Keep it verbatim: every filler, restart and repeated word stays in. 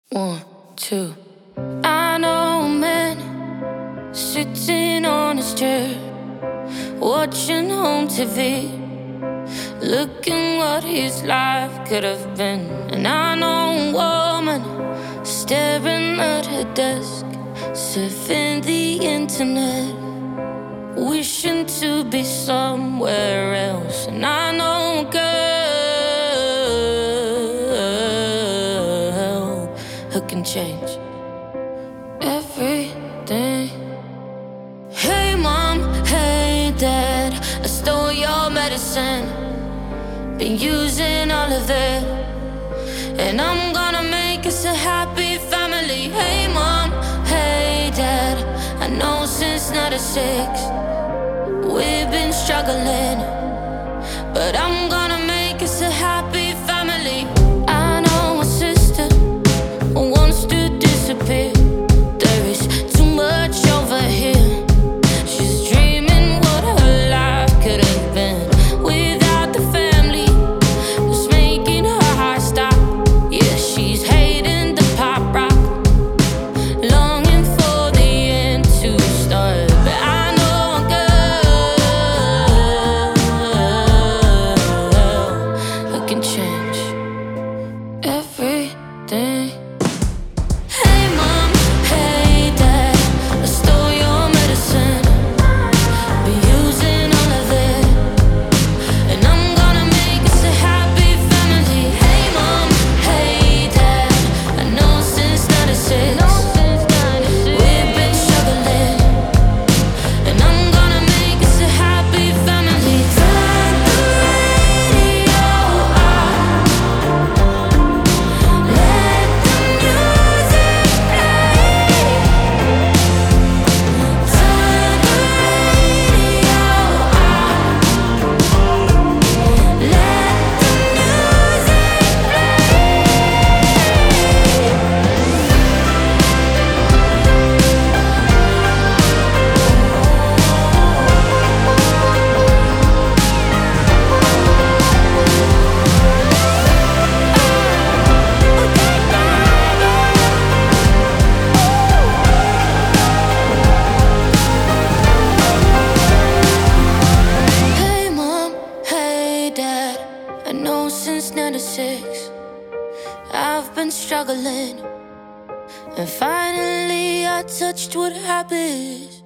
One, two. I know a man sitting on his chair, watching home T V, looking what his life could have been. And I know a woman staring at her desk, surfing the internet, wishing to be somewhere else. And I know a girl who can change everything. Hey mom, hey dad, I stole your medicine, been using all of it, and I'm gonna make us a happy family. Hey mom, hey dad, I know since ninety-six we've been struggling, but I'm gonna make us a happy family. I know a sister who wants to disappear. There is too much over here. She's dreaming what her life could have been without the family who's making her heart stop. Yeah, she's hating the pop rock, longing for the end to start. But I know a girl who can change everything. Hey mom, hey dad, I stole your medicine, been using all of it, and I'm gonna make us a happy family. Hey mom, hey dad, I know since ninety-six we've been struggling, and I'm gonna make us a happy family. Turn the radio on, let the music play. Turn the radio on, let the music Hey mom, hey dad, I know since ninety-six I've been struggling, and finally I touched what happens.